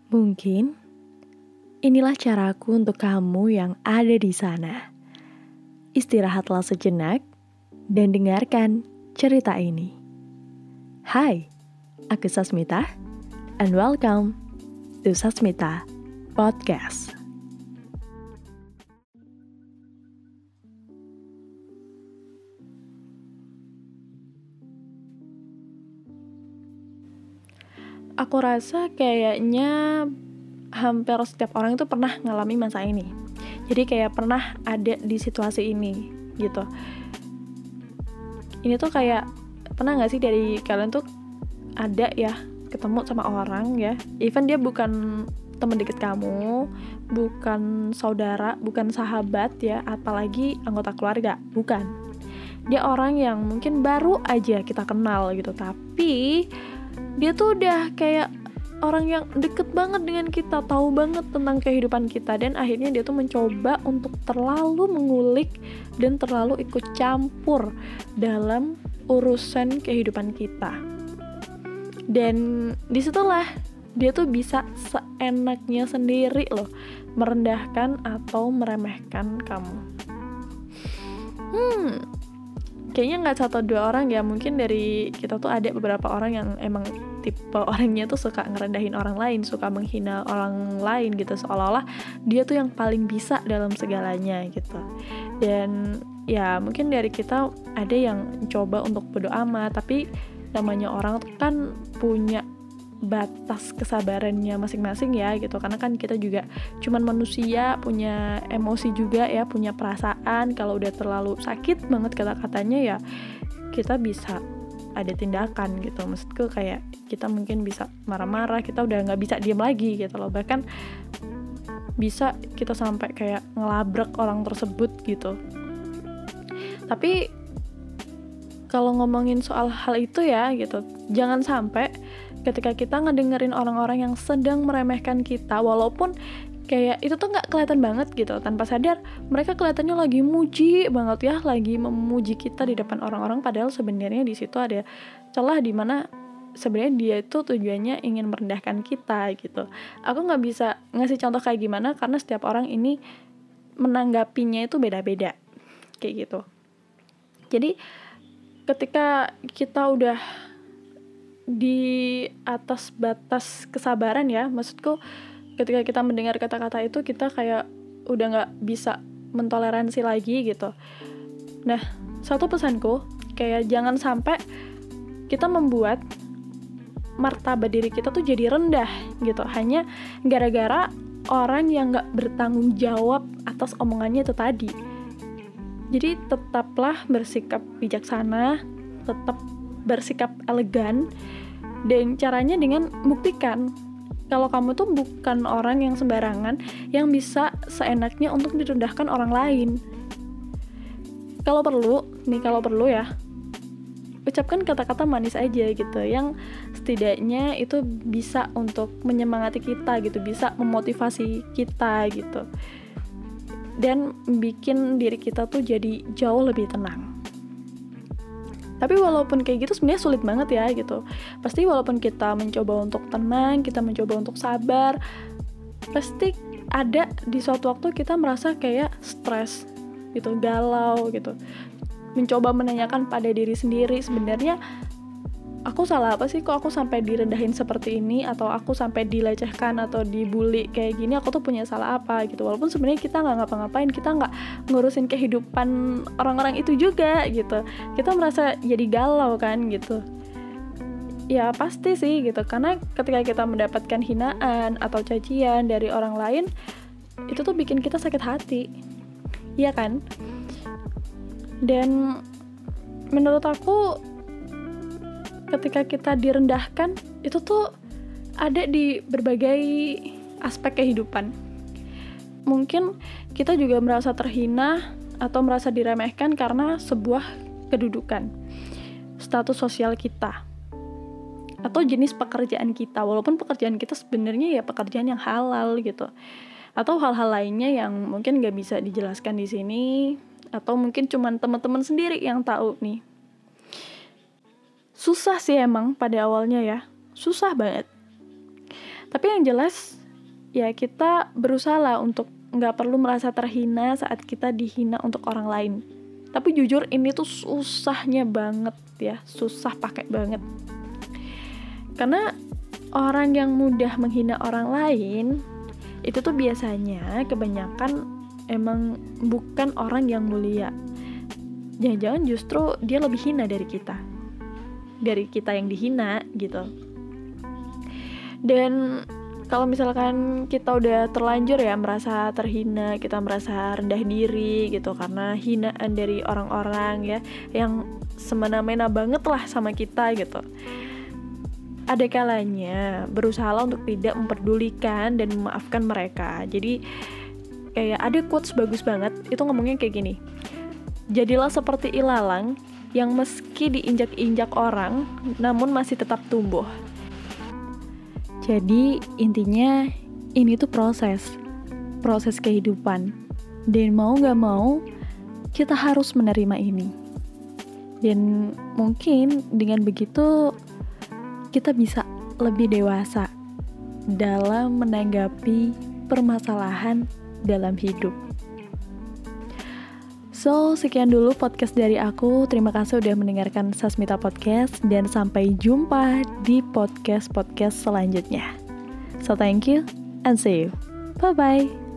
Mungkin inilah caraku untuk kamu yang ada di sana. Istirahatlah sejenak dan dengarkan cerita ini. Hai, aku Sasmita and welcome to Sasmita Podcast. Aku rasa kayaknya hampir setiap orang itu pernah ngalami masa ini. Jadi kayak pernah ada di situasi ini gitu. Ini tuh kayak pernah gak sih dari kalian tuh ada ya ketemu sama orang ya, even dia bukan teman dekat kamu, bukan saudara, bukan sahabat ya, apalagi anggota keluarga, bukan. Dia orang yang mungkin baru aja kita kenal gitu, tapi dia tuh udah kayak orang yang deket banget dengan kita, tahu banget tentang kehidupan kita, dan akhirnya dia tuh mencoba untuk terlalu mengulik dan terlalu ikut campur dalam urusan kehidupan kita. Dan disitulah dia tuh bisa seenaknya sendiri loh merendahkan atau meremehkan kamu. Kayaknya nggak satu dua orang ya, mungkin dari kita tuh ada beberapa orang yang emang tipe orangnya tuh suka ngerendahin orang lain, suka menghina orang lain gitu, seolah-olah dia tuh yang paling bisa dalam segalanya gitu. Dan ya mungkin dari kita ada yang coba untuk bodo amat, tapi namanya orang tuh kan punya batas kesabarannya masing-masing ya gitu, karena kan kita juga cuman manusia, punya emosi juga ya, punya perasaan. Kalau udah terlalu sakit banget kata-katanya ya kita bisa ada tindakan gitu, maksudku kayak kita mungkin bisa marah-marah, kita udah nggak bisa diem lagi gitu loh, bahkan bisa kita sampai kayak ngelabrak orang tersebut gitu. Tapi kalau ngomongin soal hal itu ya gitu, jangan sampai ketika kita ngedengerin orang-orang yang sedang meremehkan kita, walaupun kayak itu tuh nggak kelihatan banget gitu, tanpa sadar mereka kelihatannya lagi muji banget ya, lagi memuji kita di depan orang-orang, padahal sebenarnya di situ ada celah di mana sebenarnya dia itu tujuannya ingin merendahkan kita gitu. Aku nggak bisa ngasih contoh kayak gimana karena setiap orang ini menanggapinya itu beda-beda kayak gitu. Jadi ketika kita udah di atas batas kesabaran ya, maksudku ketika kita mendengar kata-kata itu kita kayak udah gak bisa mentoleransi lagi gitu. Nah, satu pesanku kayak jangan sampai kita membuat martabat diri kita tuh jadi rendah gitu, hanya gara-gara orang yang gak bertanggung jawab atas omongannya itu tadi. Jadi tetaplah bersikap bijaksana, tetap bersikap elegan, dan caranya dengan buktikan kalau kamu tuh bukan orang yang sembarangan yang bisa seenaknya untuk direndahkan orang lain. Kalau perlu ya, ucapkan kata-kata manis aja gitu, yang setidaknya itu bisa untuk menyemangati kita gitu, bisa memotivasi kita gitu, dan bikin diri kita tuh jadi jauh lebih tenang. Tapi walaupun kayak gitu sebenarnya sulit banget ya gitu. Pasti walaupun kita mencoba untuk tenang, kita mencoba untuk sabar, pasti ada di suatu waktu kita merasa kayak stres gitu, galau gitu. Mencoba menanyakan pada diri sendiri, sebenarnya aku salah apa sih, kok aku sampai direndahin seperti ini, atau aku sampai dilecehkan atau dibully kayak gini, aku tuh punya salah apa gitu. Walaupun sebenarnya kita nggak ngapa-ngapain, kita nggak ngurusin kehidupan orang-orang itu juga gitu, kita merasa jadi galau kan gitu. Ya pasti sih gitu, karena ketika kita mendapatkan hinaan atau cacian dari orang lain, itu tuh bikin kita sakit hati, iya kan? Dan menurut aku ketika kita direndahkan itu tuh ada di berbagai aspek kehidupan. Mungkin kita juga merasa terhina atau merasa diremehkan karena sebuah kedudukan, status sosial kita, atau jenis pekerjaan kita, walaupun pekerjaan kita sebenarnya ya pekerjaan yang halal gitu, atau hal-hal lainnya yang mungkin gak bisa dijelaskan di sini, atau mungkin cuman teman-teman sendiri yang tahu nih. Susah sih emang pada awalnya ya, susah banget. Tapi yang jelas ya kita berusaha lah untuk nggak perlu merasa terhina saat kita dihina untuk orang lain. Tapi jujur ini tuh susahnya banget ya, susah pakai banget. Karena orang yang mudah menghina orang lain itu tuh biasanya kebanyakan emang bukan orang yang mulia. Jangan-jangan justru dia lebih hina dari kita yang dihina gitu. Dan kalau misalkan kita udah terlanjur ya merasa terhina, kita merasa rendah diri gitu karena hinaan dari orang-orang ya yang semena-mena banget lah sama kita gitu. Ada kalanya berusaha untuk tidak memperdulikan dan memaafkan mereka. Jadi kayak ada quotes bagus banget, itu ngomongnya kayak gini. Jadilah seperti ilalang yang meski diinjak-injak orang namun masih tetap tumbuh. Jadi intinya ini tuh proses kehidupan, dan mau gak mau kita harus menerima ini. Dan mungkin dengan begitu kita bisa lebih dewasa dalam menanggapi permasalahan dalam hidup. So, sekian dulu podcast dari aku. Terima kasih udah mendengarkan Sasmita Podcast, dan sampai jumpa di podcast selanjutnya. So, thank you and see you. Bye-bye.